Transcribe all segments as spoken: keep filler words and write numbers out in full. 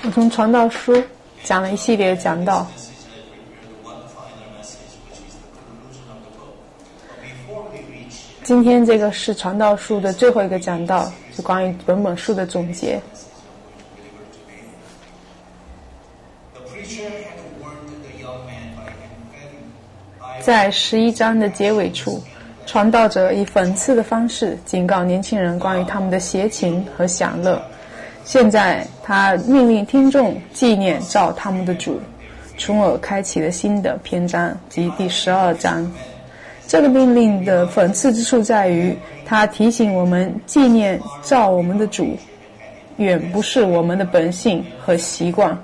我从传道书讲了一系列讲道，今天这个是传道书的最后一个讲道，是关于本本书的总结。在十一章的结尾处，传道者以讽刺的方式警告年轻人关于他们的邪情和享乐。现在他命令听众纪念照他们的主，从而开启了新的篇章，即第十二章。这个命令的讽刺之处在于，他提醒我们纪念照我们的主，远不是我们的本性和习惯。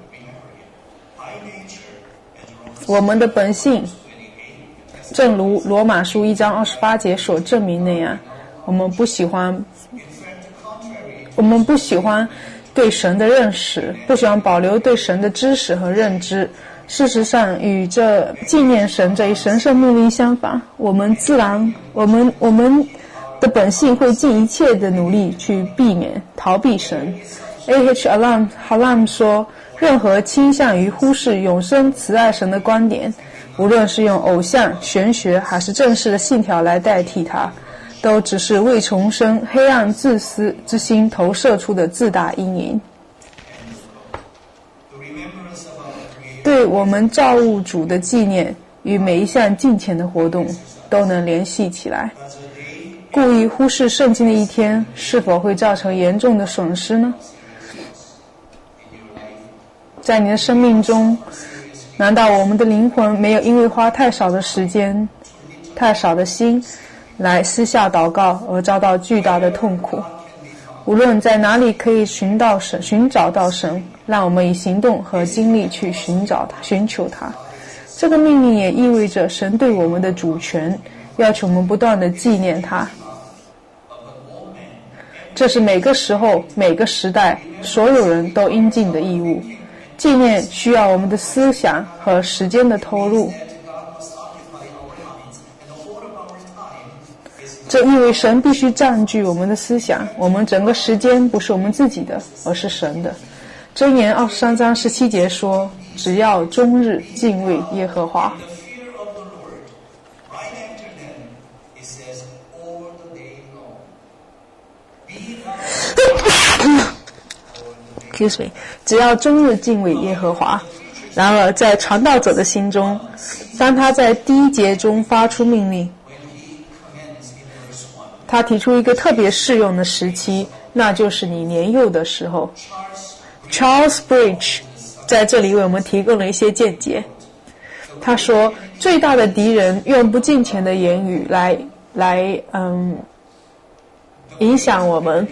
我们的本性正如罗马书一章二十八节所证明那样，我们不喜欢我们不喜欢对神的认识，不喜欢保留对神的知识和认知。事实上，与这纪念神这一神圣命令相反，我们自然我们我们的本性会尽一切的努力去避免逃避神。 A H Alam Halam 说，任何倾向于忽视永生慈爱神的观点，无论是用偶像、玄学还是正式的信条来代替它，都只是为重生黑暗自私之心投射出的自大阴影。对我们造物主的纪念与每一项敬虔的活动都能联系起来。故意忽视圣经的一天，是否会造成严重的损失呢？在你的生命中，难道我们的灵魂没有因为花太少的时间、太少的心来私下祷告而遭到巨大的痛苦？无论在哪里可以寻到神、寻找到神，让我们以行动和精力去寻找他、寻求他。这个命令也意味着神对我们的主权，要求我们不断地纪念他。这是每个时候、每个时代所有人都应尽的义务。纪念需要我们的思想和时间的投入，这意味神必须占据我们的思想，我们整个时间不是我们自己的，而是神的。箴言二十三章十七节说，只要终日敬畏耶和华。Excuse me， 只要终日敬畏耶和华。然而在传道者的心中，当他在第一节中发出命令，他提出一个特别适用的时期，那就是你年幼的时候。Charles Bridge 在这里为我们提供了一些见解。他说，最大的敌人用不敬虔的言语来来嗯影响我们。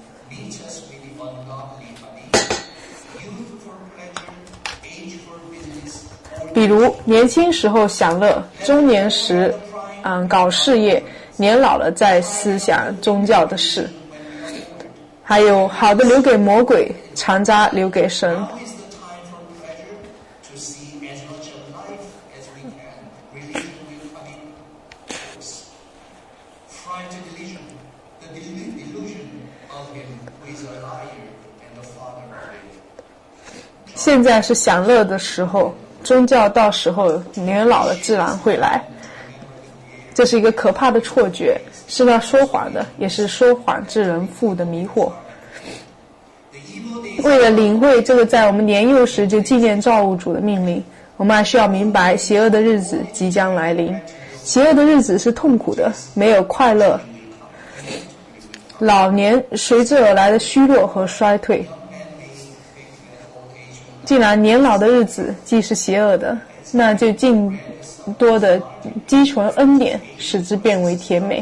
比如年轻时候享乐，中年时嗯搞事业，年老了再思想宗教的事。还有好的留给魔鬼，残渣留给神。现在是享乐的时候，宗教到时候年老了自然会来。这是一个可怕的错觉，是那说谎的，也是说谎之人附的迷惑。为了领会这个在我们年幼时就纪念造物主的命令，我们还需要明白邪恶的日子即将来临。邪恶的日子是痛苦的，没有快乐。老年随之而来的虚弱和衰退。既然年老的日子既是邪恶的，那就尽多的积存恩典，使之变为甜美。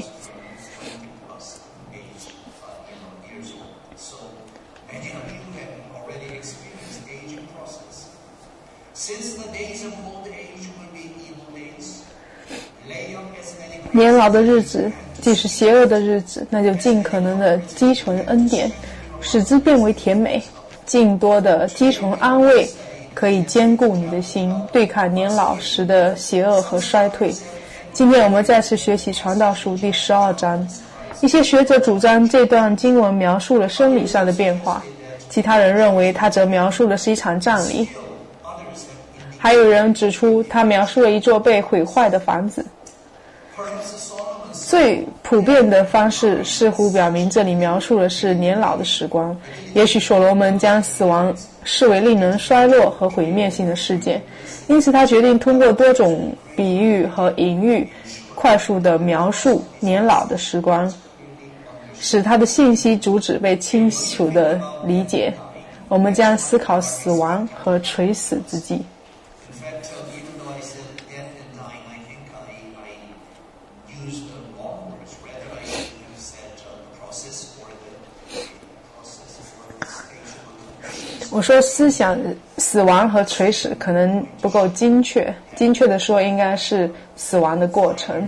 年老的日子既是邪恶的日子，那就尽可能的积存恩典，使之变为甜美。尽多的积存安慰，可以坚固你的心，对抗年老时的邪恶和衰退。今天我们再次学习传道书第十二章。一些学者主张这段经文描述了生理上的变化， 其他人认为他则描述的是一场战役。还有人指出他描述了一座被毁坏的房子。最普遍的方式似乎表明这里描述的是年老的时光。也许所罗门将死亡视为令人衰落和毁灭性的事件，因此他决定通过多种比喻和隐喻快速地描述年老的时光，使他的信息主旨被清楚地理解。我们将思考死亡和垂死之际。我说思想死亡和垂死可能不够精确，精确的说应该是死亡的过程。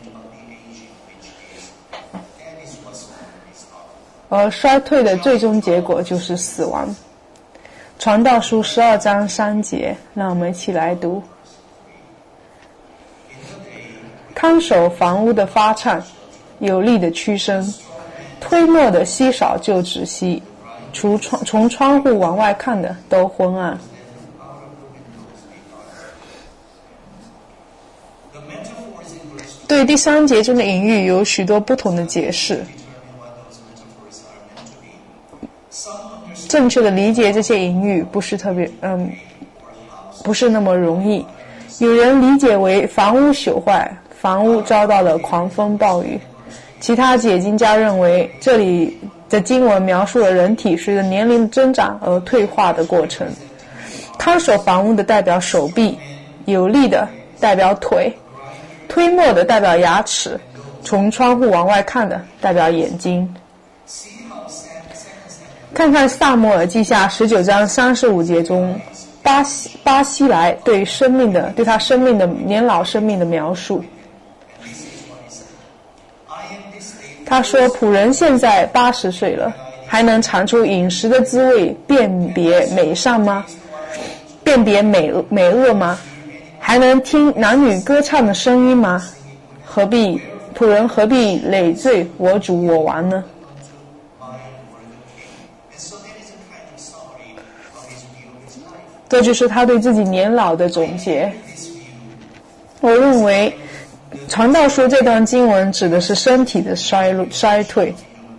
而衰退的最终结果就是死亡。传道书十二章三节，让我们一起来读。看守房屋的发颤，有力的屈伸，推磨的稀少就止息，从窗从窗户往外看的都昏暗。对第三节中的隐喻有许多不同的解释。正确的理解这些隐喻不是特别，嗯，不是那么容易。有人理解为房屋朽坏，房屋遭到了狂风暴雨。其他解经家认为，这里的经文描述了人体随着年龄增长而退化的过程。看守房屋的代表手臂，有力的代表腿，推磨的代表牙齿，从窗户往外看的代表眼睛。看看撒母耳记下十九章三十五节中巴西巴西来对生命的对他生命的年老生命的描述。他说，仆人现在八十岁了，还能尝出饮食的滋味，辨别美善吗？辨别美美恶吗？还能听男女歌唱的声音吗？何必仆人何必累赘我主我王呢？这就是他对自己年老的总结。我认为传道书这段经文指的是身体的衰衰退。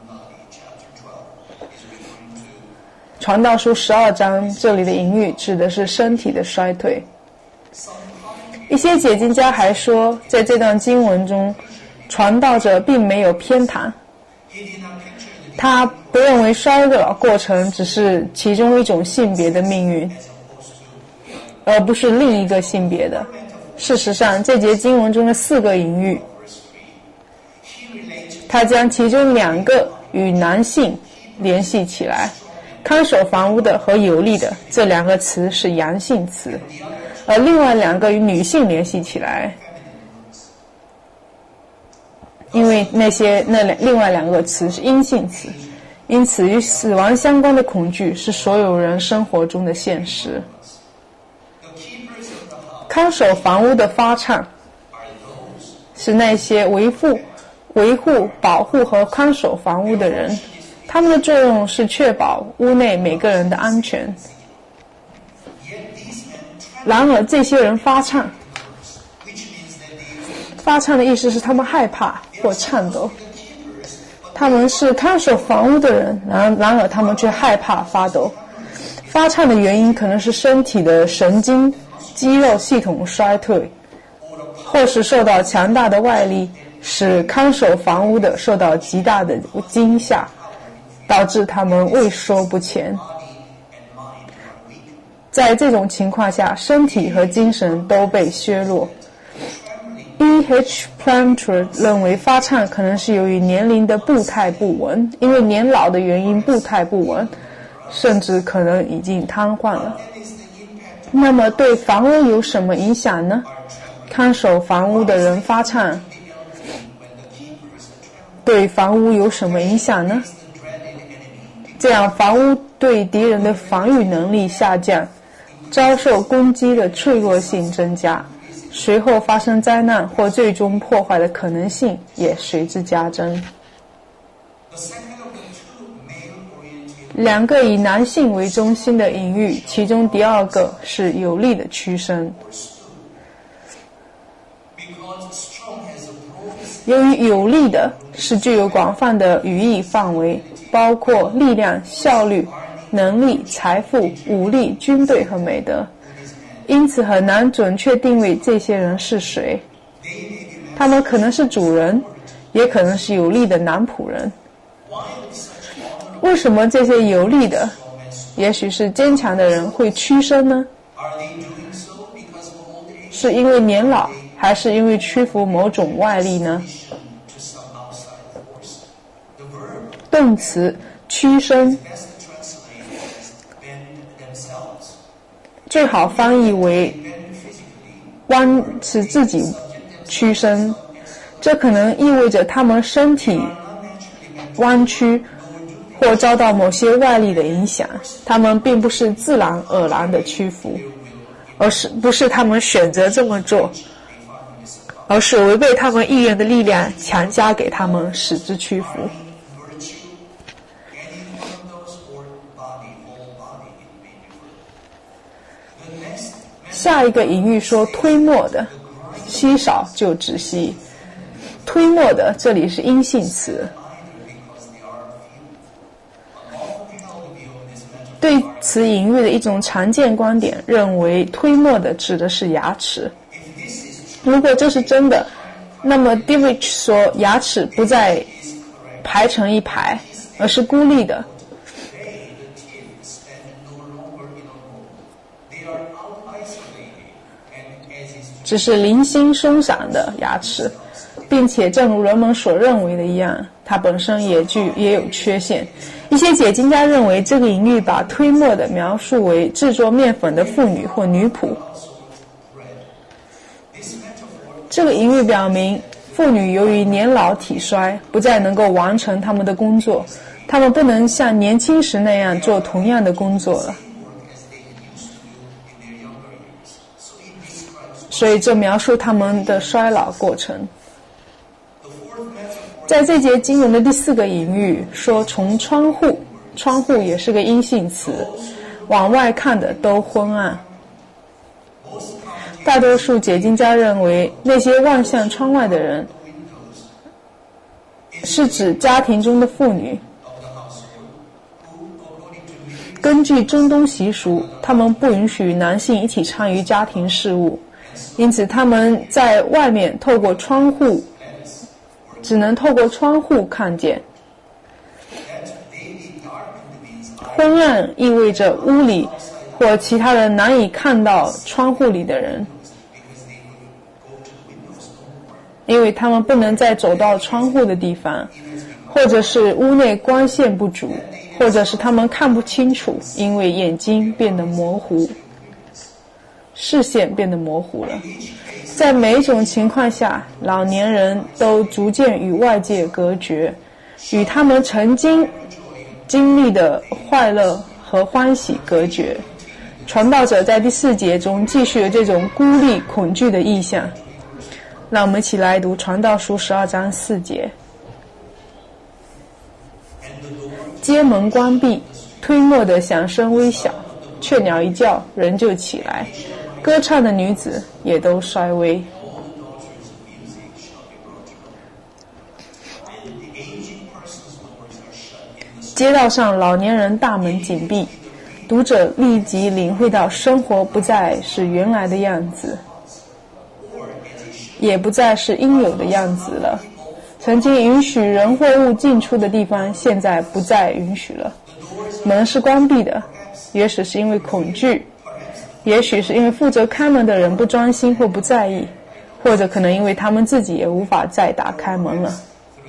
传道书十二章这里的隐喻指的是身体的衰退。一些解经家还说，在这段经文中，传道者并没有偏袒，他不认为衰老过程只是其中一种性别的命运，而不是另一个性别的。事实上，这节经文中的四个隐喻，他将其中两个与男性联系起来。看守房屋的和有力的这两个词是阳性词，而另外两个与女性联系起来，因为那些那另外两个词是阴性词。因此，与死亡相关的恐惧是所有人生活中的现实。看守房屋的发颤是那些维护、维护、保护和看守房屋的人，他们的作用是确保屋内每个人的安全。然而，这些人发颤，发颤的意思是他们害怕或颤抖。他们是看守房屋的人，然然而他们却害怕发抖。发颤的原因可能是身体的神经肌肉系统衰退，或是受到强大的外力，使看守房屋的受到极大的惊吓，导致他们畏缩不前。在这种情况下，身体和精神都被削弱。E. H. Planter 认为发颤可能是由于年龄的步态不稳，因为年老的原因步态不稳，甚至可能已经瘫痪了。那么对房屋有什么影响呢？看守房屋的人发颤，对房屋有什么影响呢？这样房屋对敌人的防御能力下降，遭受攻击的脆弱性增加，随后发生灾难或最终破坏的可能性也随之加增。 两个以男性为中心的隐喻，其中第二个是有力的屈身。由于有力的是具有广泛的语义范围，包括力量、效率、能力、财富、武力、军队和美德，因此很难准确定位这些人是谁。他们可能是主人，也可能是有力的男仆人。为什么这些有力的，也许是坚强的人会屈身呢？是因为年老，还是因为屈服某种外力呢？动词屈身最好翻译为弯，使自己屈身，这可能意味着他们身体弯曲或遭到某些外力的影响，他们并不是自然而然的屈服，而是不是他们选择这么做，而是违背他们意愿的力量强加给他们，使之屈服。下一个隐喻说推磨的，稀少就止息。推磨的这里是阴性词。对此隐喻的一种常见观点认为，推磨的指的是牙齿。如果这是真的，那么 Dietrich 说牙齿不再排成一排，而是孤立的。只是零星松散的牙齿，并且正如人们所认为的一样，它本身也具也有缺陷。一些解经家认为，这个隐喻把推磨的描述为制作面粉的妇女或女仆。这个隐喻表明，妇女由于年老体衰，不再能够完成他们的工作，她们不能像年轻时那样做同样的工作了。所以这描述他们的衰老过程。在这节经文的第四个隐喻说，从窗户，窗户也是个阴性词，往外看的都昏暗。大多数解经家认为，那些望向窗外的人是指家庭中的妇女。根据中东习俗，他们不允许男性一起参与家庭事务，因此他们在外面透过窗户，只能透过窗户看见。昏暗意味着屋里或其他人难以看到窗户里的人，因为他们不能再走到窗户的地方，或者是屋内光线不足，或者是他们看不清楚，因为眼睛变得模糊，视线变得模糊了。在每一种情况下，老年人都逐渐与外界隔绝，与他们曾经经历的快乐和欢喜隔绝。传道者在第四节中继续有这种孤立恐惧的意象。让我们一起来读传道书十二章四节。街门关闭，推磨的响声微小，雀鸟一叫，人就起来，歌唱的女子也都衰微。街道上老年人大门紧闭，读者立即领会到生活不再是原来的样子，也不再是应有的样子了。曾经允许人或物进出的地方，现在不再允许了。门是关闭的，也许是因为恐惧，也许是因为负责开门的人不专心或不在意，或者可能因为他们自己也无法再打开门了。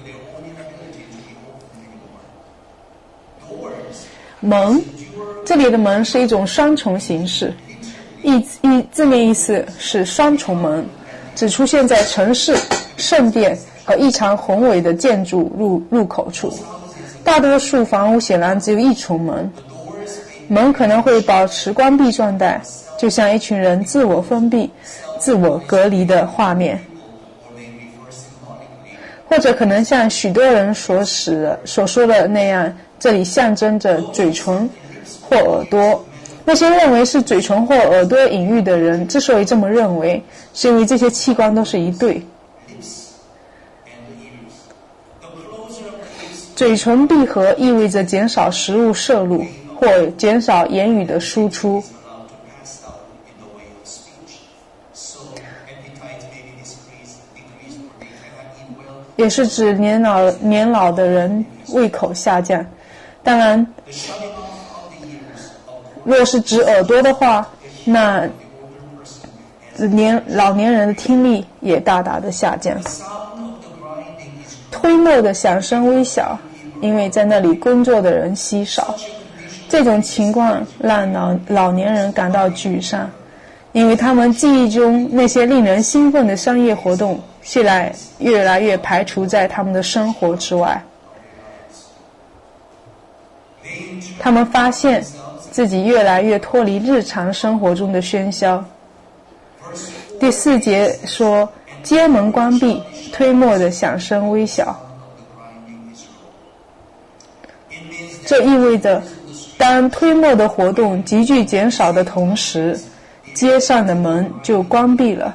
门，这里的门是一种双重形式，意意字面意思是双重门，只出现在城市、圣殿和异常宏伟的建筑入入口处。大多数房屋显然只有一重门，门可能会保持关闭状态，就像一群人自我封闭、自我隔离的画面，或者可能像许多人所使所说的那样， 这里象征着嘴唇或耳朵。那些认为是嘴唇或耳朵隐喻的人，之所以这么认为，是因为这些器官都是一对。嘴唇闭合意味着减少食物摄入或减少言语的输出。也是指年老年老的人胃口下降。当然，若是指耳朵的话，那年老年人的听力也大大的下降。推磨的响声微小，因为在那里工作的人稀少。这种情况让老老年人感到沮丧，因为他们记忆中那些令人兴奋的商业活动现在越来越排除在他们的生活之外。他们发现自己越来越脱离日常生活中的喧嚣。第四节说，街门关闭，推磨的响声微小。这意味着，当推磨的活动急剧减少的同时，街上的门就关闭了。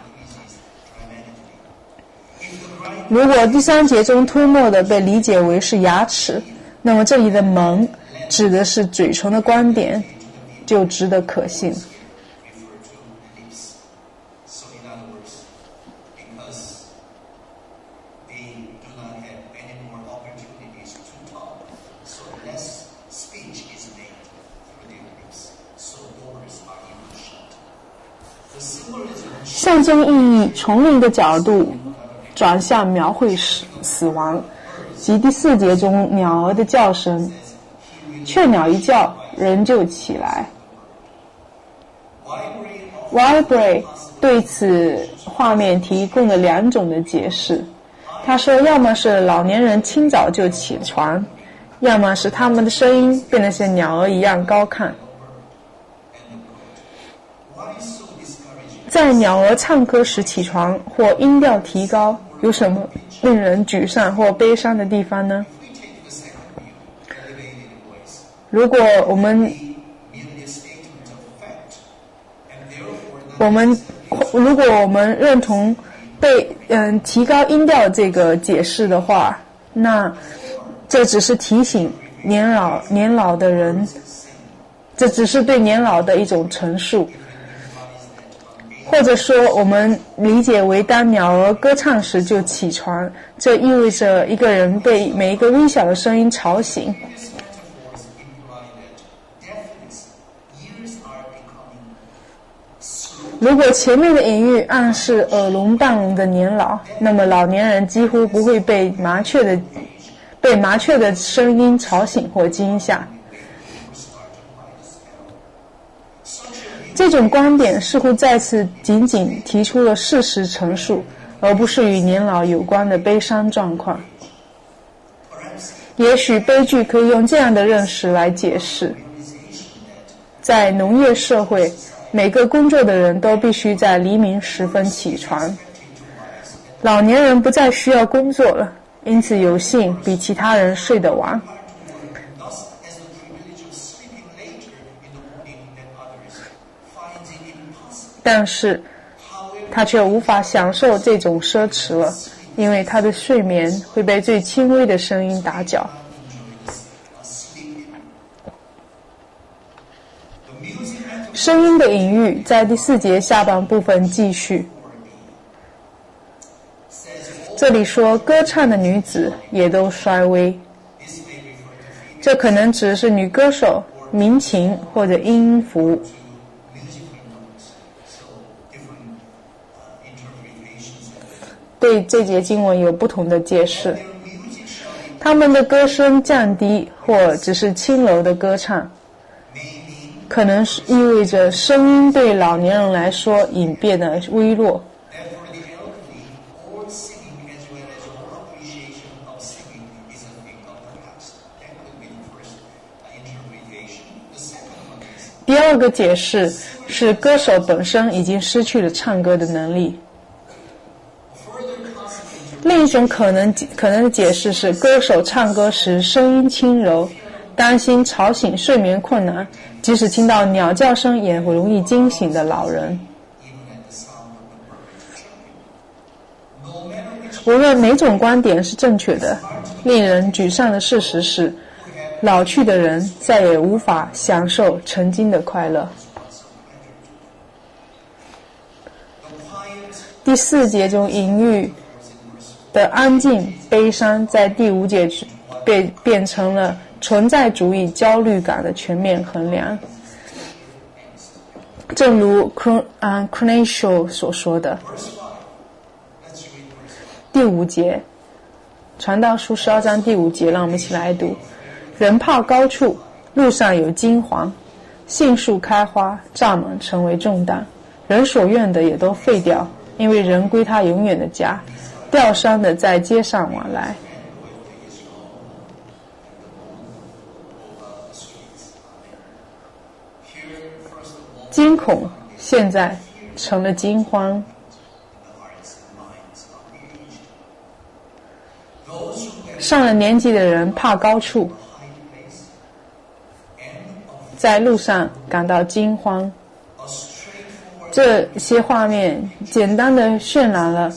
如果第三节中推磨的被理解为是牙齿，那么这里的门指的是嘴唇的观点，就值得可信。象征意义从另一个角度转向描绘死死亡，即第四节中鸟儿的叫声。雀鸟一叫，人就起来。Wybrey 对此画面提供了两种的解释。他说，要么是老年人清早就起床，要么是他们的声音变得像鸟儿一样高亢。在鸟儿唱歌时起床或音调提高，有什么令人沮丧或悲伤的地方呢？如果我们我们如果我们认同被嗯提高音调这个解释的话，那这只是提醒年老年老的人，这只是对年老的一种陈述。或者说我们理解为当鸟儿歌唱时就起床，这意味着一个人被每一个微小的声音吵醒。如果前面的隐喻暗示耳聋半聋的年老，那么老年人几乎不会被麻雀的被麻雀的声音吵醒或惊吓。这种观点似乎再次仅仅提出了事实陈述，而不是与年老有关的悲伤状况。也许悲剧可以用这样的认识来解释：在农业社会，每个工作的人都必须在黎明时分起床。老年人不再需要工作了，因此有幸比其他人睡得晚。但是他却无法享受这种奢侈了，因为他的睡眠会被最轻微的声音打搅。声音的隐喻在第四节下半部分继续。这里说歌唱的女子也都衰微，这可能指的是女歌手、民琴或者音符。对这节经文有不同的解释，他们的歌声降低或只是轻柔的歌唱，可能是意味着声音对老年人来说已变得微弱。第二个解释是歌手本身已经失去了唱歌的能力。另一种可能可能的解释是，歌手唱歌时声音轻柔， 担心吵醒睡眠困难，即使听到鸟叫声也容易惊醒的老人。无论哪种观点是正确的，令人沮丧的事实是，老去的人再也无法享受曾经的快乐。第四节中隐喻的安静、悲伤，在第五节被变成了存在主义焦虑感的全面衡量。正如 Crenshaw 所说的。第五节，传道书十二章第五节，让我们一起来读：人怕高处，路上有金黄，杏树开花，蚱蜢成为重担，人所愿的也都废掉，因为人归他永远的家，吊伤的在街上往来。惊恐现在成了惊慌。上了年纪的人怕高处，在路上感到惊慌。这些画面简单的渲染了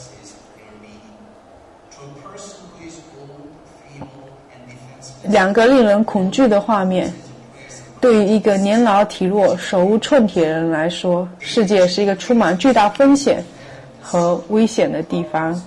两个令人恐惧的画面。对于一个年老体弱、手无寸铁的人来说，世界是一个充满巨大风险和危险的地方。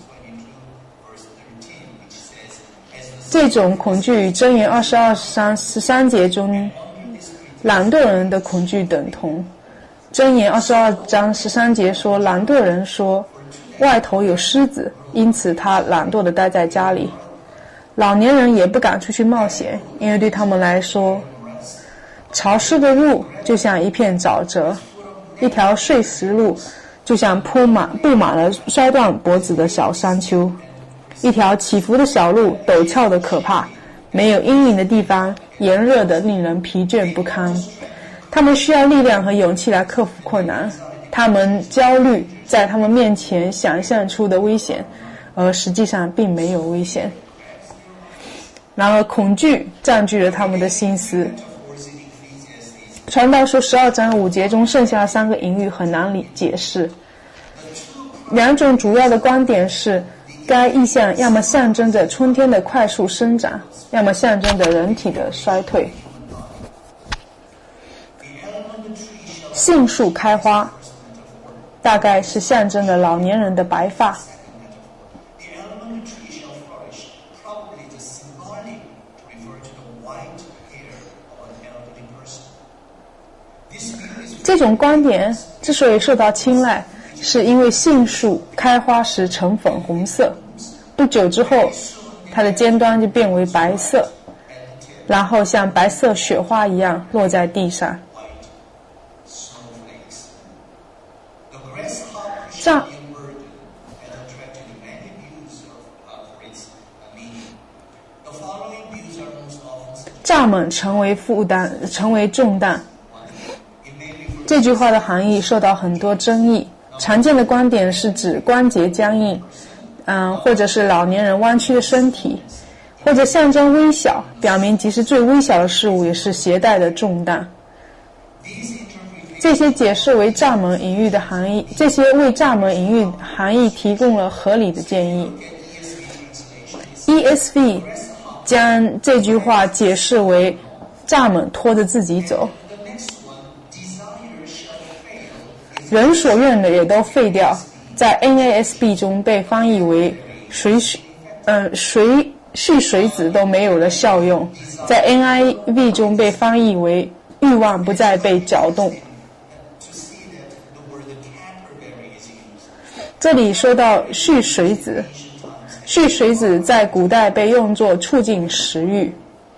这种恐惧与箴言二十二章十三节中懒惰人的恐惧等同。箴言二十二章十三节说，懒惰人说外头有狮子，因此他懒惰地待在家里。老年人也不敢出去冒险，因为对他们来说，潮湿的路就像一片沼泽，一条碎石路就像铺满布满了摔断脖子的小山丘，一条起伏的小路陡峭的可怕，没有阴影的地方炎热的令人疲倦不堪。他们需要力量和勇气来克服困难，他们焦虑在他们面前想象出的危险，而实际上并没有危险。然而恐惧占据了他们的心思。传道书十二章五节中剩下的三个隐喻很难理解释。两种主要的观点是，该意象要么象征着春天的快速生长，要么象征着人体的衰退。杏树开花，大概是象征着老年人的白发。这种观点之所以受到青睐，是因为杏树开花时呈粉红色，不久之后它的尖端就变为白色，然后像白色雪花一样落在地上。蚱蚱蜢成为负担，成为重担。这句话的含义受到很多争议。常见的观点是指关节僵硬，嗯，或者是老年人弯曲的身体，或者象征微小，表明即使最微小的事物也是携带的重担。这些解释为蚱蜢隐喻的含义，这些为蚱蜢隐喻含义提供了合理的建议。E S V 将这句话解释为蚱蜢拖着自己走，人所愿的也都废掉，在 N A S B 中被翻译为随呃随蓄水子都没有了效用，在 N I V 中被翻译为欲望不再被搅动。这里说到蓄水子，蓄水子在古代被用作促进食欲，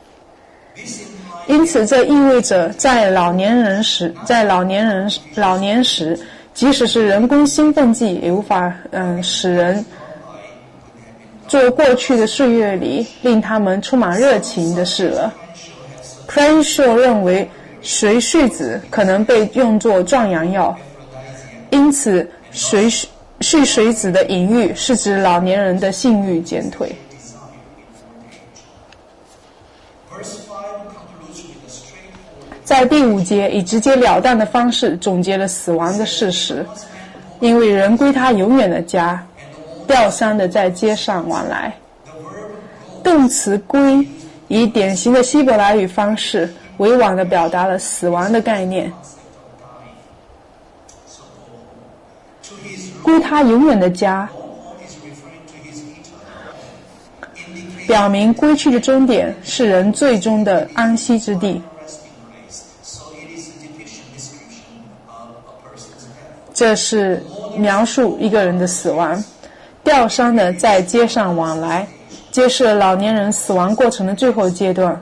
因此这意味着在老年人时，在老年人老年时，即使是人工兴奋剂也无法嗯使人做过去的岁月里令他们充满热情的事了。Crenshaw 认为水蓄子可能被用作壮阳药，因此水蓄水子的隐喻是指老年人的性欲减退。 在第五节以直截了当的方式总结了死亡的事实，因为人归他永远的家，吊丧的在街上往来。动词归以典型的希伯来语方式委婉地表达了死亡的概念。归他永远的家，表明归去的终点是人最终的安息之地。这是描述一个人的死亡。吊丧的在街上往来，揭示了老年人死亡过程的最后阶段。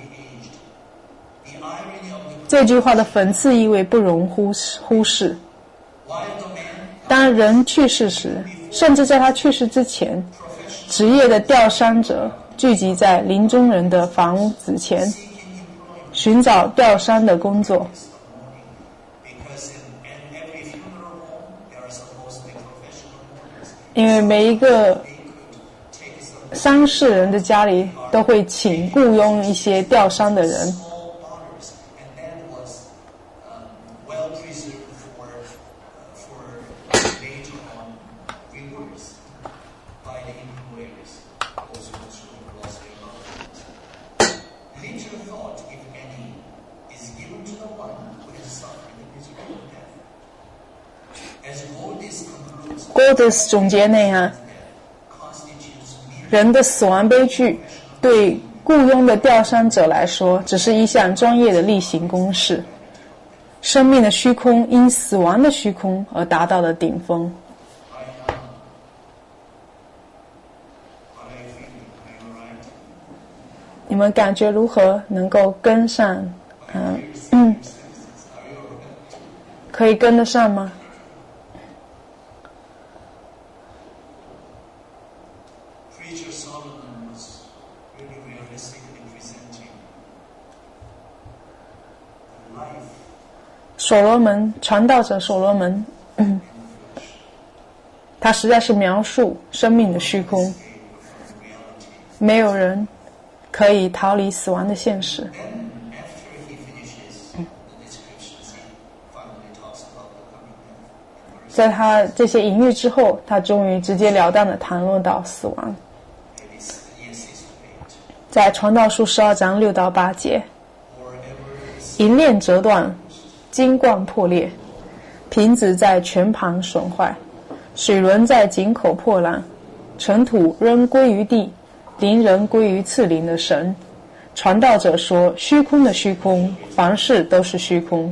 这句话的讽刺意味不容忽视忽视。当人去世时，甚至在他去世之前，职业的吊丧者聚集在临终人的房子前，寻找吊丧的工作。因为每一个丧事人的家里都会请雇佣一些吊丧的人。Goldis 总结那样，人的死亡悲剧对雇佣的吊丧者来说只是一项专业的例行公事，生命的虚空因死亡的虚空而达到了顶峰。你们感觉如何？能够跟上？嗯嗯，可以跟得上吗？所罗门，传道者所罗门，嗯，他实在是描述生命的虚空，没有人可以逃离死亡的现实。嗯，在他这些隐喻之后，他终于直截了当地谈论到死亡。在传道书十二章六到八节，银链折断，金冠破裂，瓶子在泉旁损坏，水轮在井口破烂，尘土仍归于地，灵人归于赐灵的神。传道者说，虚空的虚空，凡事都是虚空。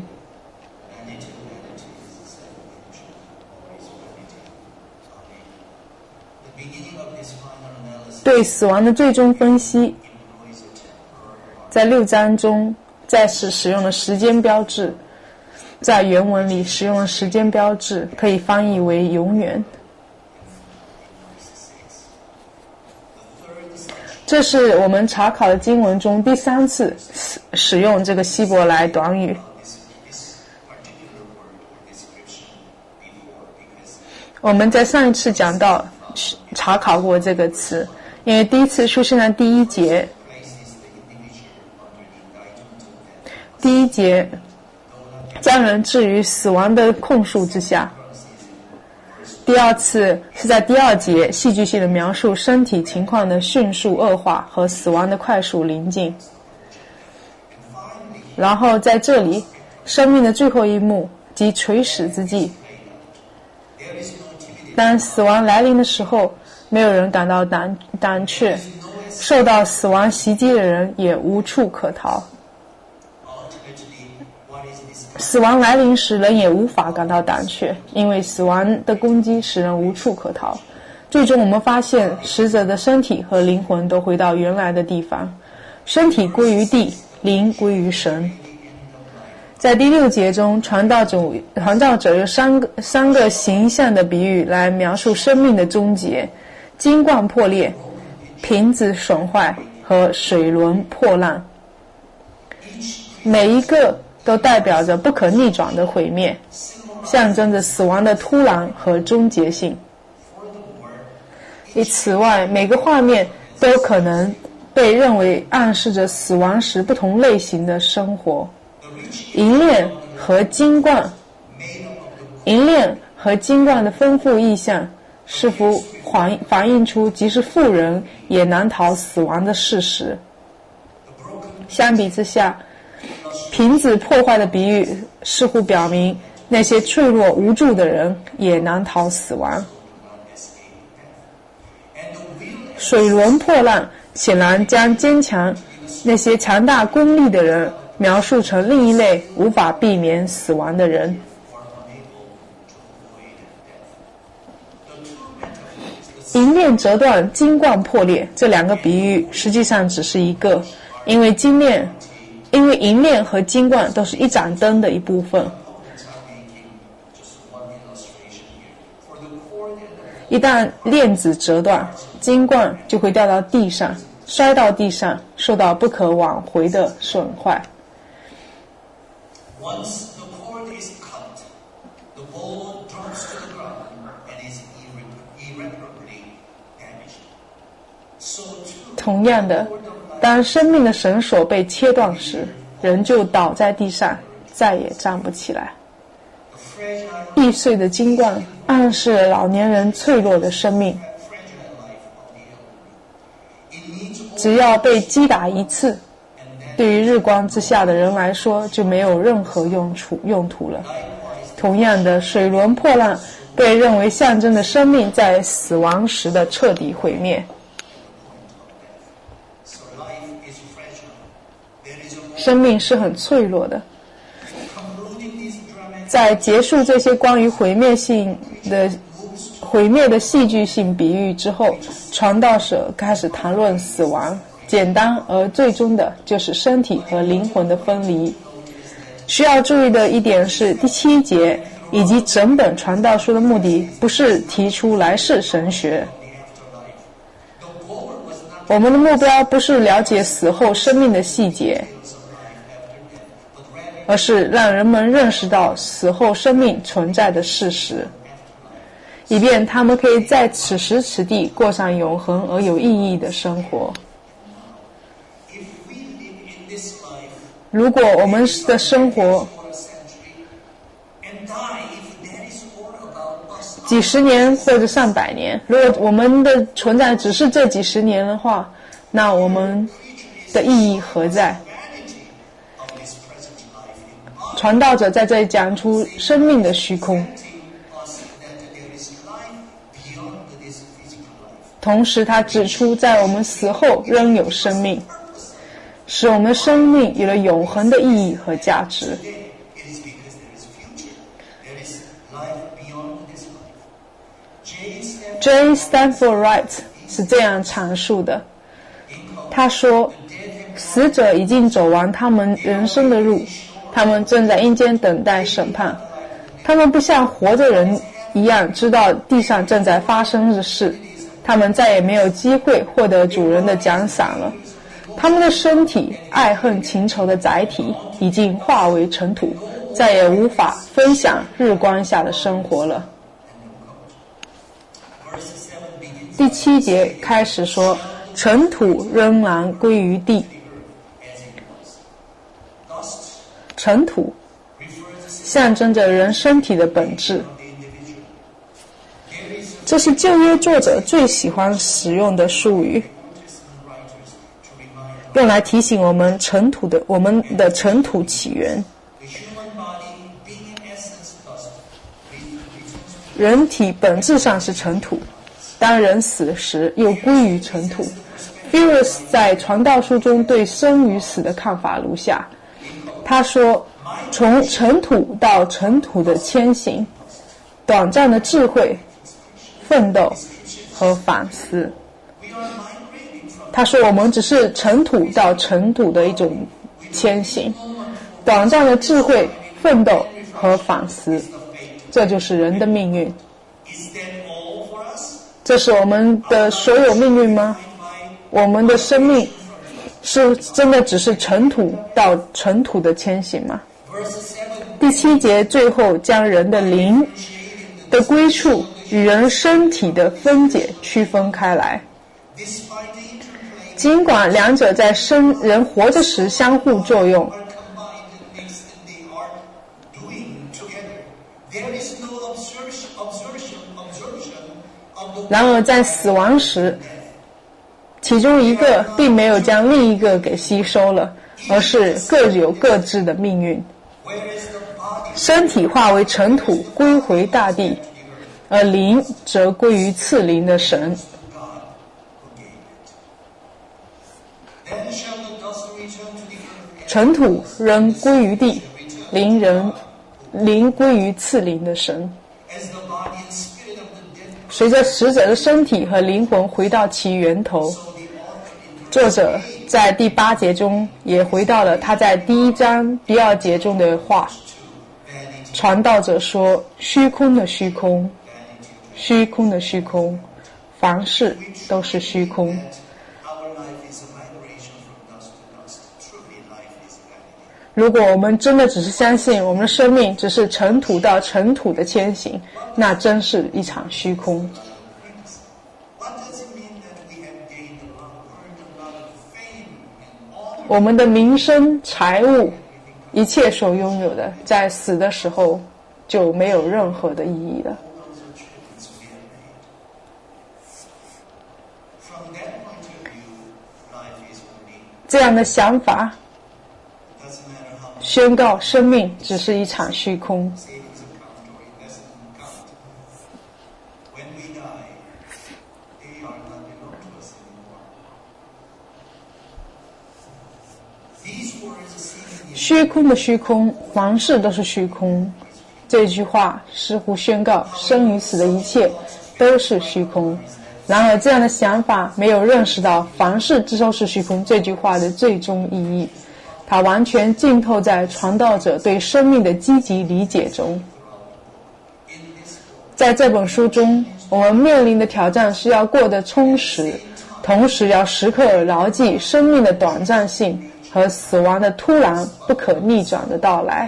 对死亡的最终分析，在六章中再次使用了时间标志，在原文里使用了时间标志，可以翻译为永远。这是我们查考的经文中第三次使用这个希伯来短语。我们在上一次讲到查考过这个词，因为第一次出现在第一节，第一节将人置于死亡的控诉之下。第二次是在第二节戏剧性的描述身体情况的迅速恶化和死亡的快速临近。然后在这里，生命的最后一幕即垂死之际。当死亡来临的时候，没有人感到胆胆怯，受到死亡袭击的人也无处可逃。死亡来临时，人也无法感到胆怯，因为死亡的攻击使人无处可逃。最终我们发现，死者的身体和灵魂都回到原来的地方，身体归于地，灵归于神。在第六节中，传道者传道者有三个三个形象的比喻来描述生命的终结：金冠破裂、瓶子损坏和水轮破烂。每一个都代表着不可逆转的毁灭，象征着死亡的突然和终结性。此外，每个画面都可能被认为暗示着死亡时不同类型的生活。 银链和金冠，银链和金冠的丰富意象，似乎反映出即使富人也难逃死亡的事实。相比之下，瓶子破坏的比喻似乎表明那些脆弱无助的人也难逃死亡。水轮破烂显然将坚强那些强大功利的人描述成另一类无法避免死亡的人。银链折断，金冠破裂，这两个比喻实际上只是一个，因为金链因为银链和金冠都是一盏灯的一部分。一旦链子折断，金冠就会掉到地上，摔到地上，受到不可挽回的损坏。同样的，当生命的绳索被切断时，人就倒在地上，再也站不起来。易碎的金冠暗示老年人脆弱的生命，只要被击打一次，对于日光之下的人来说就没有任何用处用途了。同样的，水轮破烂被认为象征着生命在死亡时的彻底毁灭。生命是很脆弱的。在结束这些关于毁灭性的毁灭的戏剧性比喻之后，传道者开始谈论死亡，简单而最终的就是身体和灵魂的分离。需要注意的一点是，第七节以及整本传道书的目的不是提出来世神学。我们的目标不是了解死后生命的细节，而是让人们认识到死后生命存在的事实，以便他们可以在此时此地过上永恒而有意义的生活。如果我们的生活几十年或者上百年，如果我们的存在只是这几十年的话，那我们的意义何在？传道者在这里讲出生命的虚空，同时他指出在我们死后仍有生命，使我们的生命有了永恒的意义和价值。J. Stanford Wright 是这样阐述的，他说，死者已经走完他们人生的路，他们正在阴间等待审判，他们不像活着人一样知道地上正在发生的事，他们再也没有机会获得主人的奖赏了。他们的身体，爱恨情仇的载体，已经化为尘土，再也无法分享日光下的生活了。第七节开始说，尘土仍然归于地。尘土象征着人身体的本质，这是旧约作者最喜欢使用的术语，用来提醒我们尘土的我们的尘土起源。人体本质上是尘土，当人死时又归于尘土。Ferris 在传道书中对生与死的看法如下，他说，从尘土到尘土的迁徙，短暂的智慧、奋斗和反思。他说，我们只是尘土到尘土的一种迁徙，短暂的智慧、奋斗和反思，这就是人的命运。这是我们的所有命运吗？我们的生命是真的只是尘土到尘土的迁徙吗？第七节最后将人的灵的归处与人身体的分解区分开来。尽管两者在生人活着时相互作用， 然而在死亡时，其中一个并没有将另一个给吸收了，而是各有各自的命运。身体化为尘土，归回大地，而灵则归于赐灵的神。尘土仍归于地，灵人灵归于赐灵的神。随着死者的身体和灵魂回到其源头，作者在第八节中也回到了他在第一章第二节中的话。传道者说：虚空的虚空，虚空的虚空，凡事都是虚空。如果我们真的只是相信我们的生命只是尘土到尘土的迁徙，那真是一场虚空。我们的名声、财物，一切所拥有的，在死的时候就没有任何的意义了。这样的想法宣告生命只是一场虚空。虚空的虚空，凡事都是虚空。这句话似乎宣告生与死的一切都是虚空。然而这样的想法没有认识到凡事都是虚空这句话的最终意义，它完全浸透在传道者对生命的积极理解中。在这本书中，我们面临的挑战是要过得充实，同时要时刻牢记生命的短暂性和死亡的突然不可逆转的到来。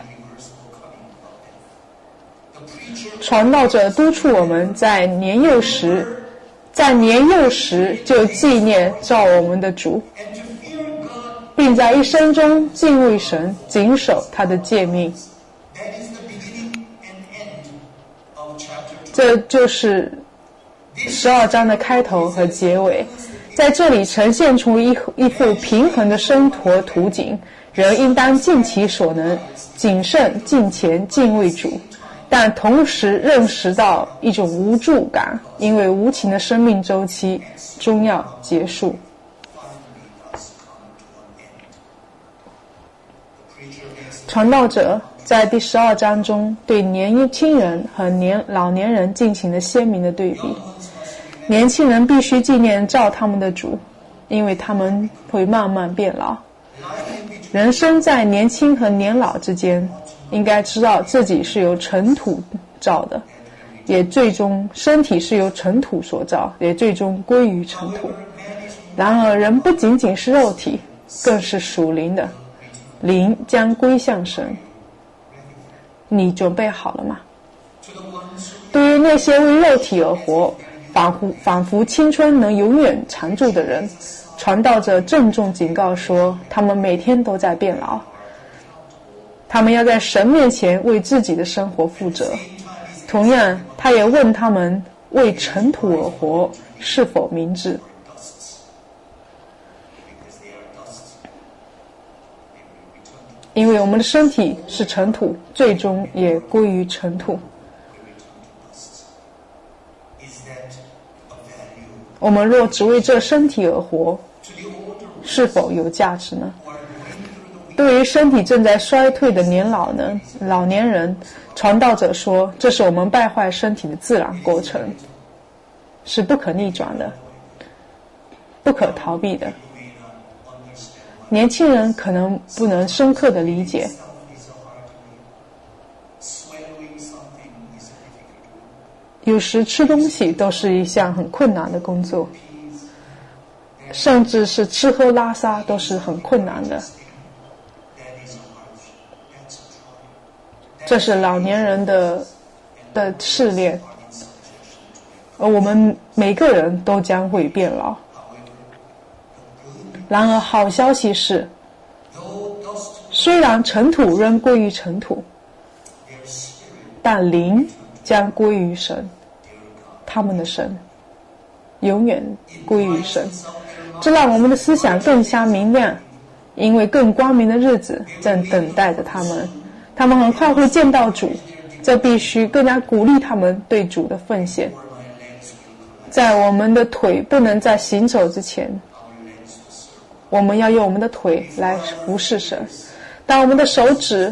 传道者督促我们在年幼时在年幼时就纪念造我们的主，并在一生中敬畏神，谨守他的诫命。这就是十二章的开头和结尾，在这里呈现出一一幅平衡的生活图景。人应当尽其所能，谨慎敬虔敬畏主，但同时认识到一种无助感，因为无情的生命周期终要结束。传道者在第十二章中对年轻人和年老年人进行了鲜明的对比。年轻人必须纪念造他们的主，因为他们会慢慢变老。人生在年轻和年老之间，应该知道自己是由尘土造的，也最终身体是由尘土所造，也最终归于尘土。然而人不仅仅是肉体，更是属灵的，灵将归向神。你准备好了吗？对于那些为肉体而活，仿佛仿佛青春能永远常驻的人，传道者郑重警告说，他们每天都在变老，他们要在神面前为自己的生活负责。同样，他也问他们为尘土而活是否明智。因为我们的身体是尘土，最终也归于尘土。我们若只为这身体而活，是否有价值呢？对于身体正在衰退的年老呢老年人，传道者说，这是我们败坏身体的自然过程，是不可逆转的，不可逃避的。年轻人可能不能深刻的理解，有时吃东西都是一项很困难的工作，甚至是吃喝拉撒都是很困难的。这是老年人的的试炼，而我们每个人都将会变老。然而好消息是，虽然尘土仍归于尘土， 但灵将归于神，他们的神永远归于神。这让我们的思想更加明亮，因为更光明的日子正等待着他们。他们很快会见到主，这必须更加鼓励他们对主的奉献。在我们的腿不能在行走之前，我们要用我们的腿来服侍神。当我们的手指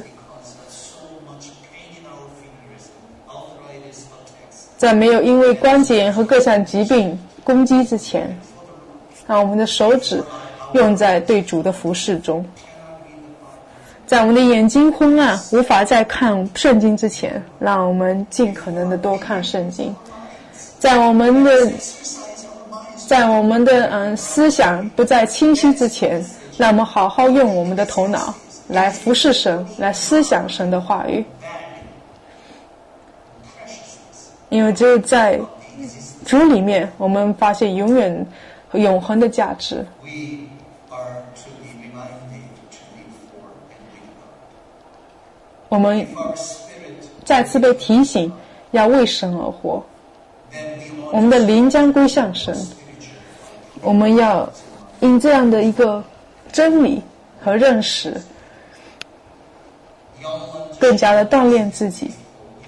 在没有因为关节炎和各项疾病攻击之前，让我们的手指用在对主的服侍中。在我们的眼睛昏暗无法再看圣经之前，让我们尽可能的多看圣经。在我们的在我们的嗯思想不再清晰之前，让我们好好用我们的头脑来服侍神，来思想神的话语。因为只有在主里面，我们发现永远和永恒的价值。我们再次被提醒要为神而活，我们的灵将归向神。我们要因这样的一个真理和认识，更加的锻炼自己。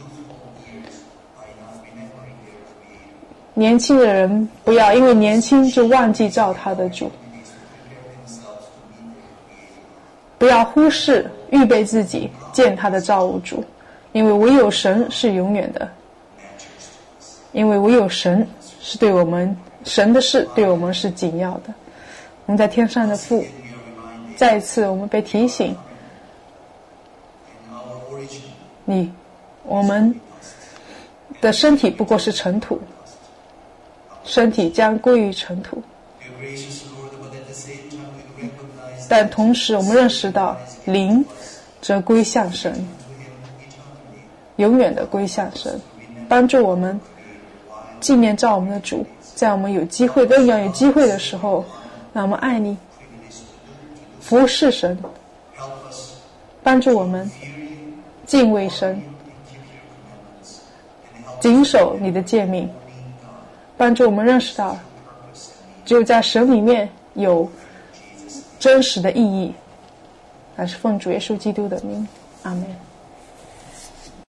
年轻的人不要因为年轻就忘记造他的主，不要忽视预备自己见他的造物主，因为唯有神是永远的，因为唯有神是对我们神的事对我们是紧要的。我们在天上的父，再一次我们被提醒，你我们的身体不过是尘土，身体将归于尘土，但同时我们认识到灵则归向神，永远的归向神，帮助我们纪念照我们的主，在我们有机会更要有机会的时候，让我们爱你，服侍神，帮助我们敬畏神，谨守你的诫命，帮助我们认识到只有在神里面有真实的意义。乃是奉主耶稣基督的名，阿们。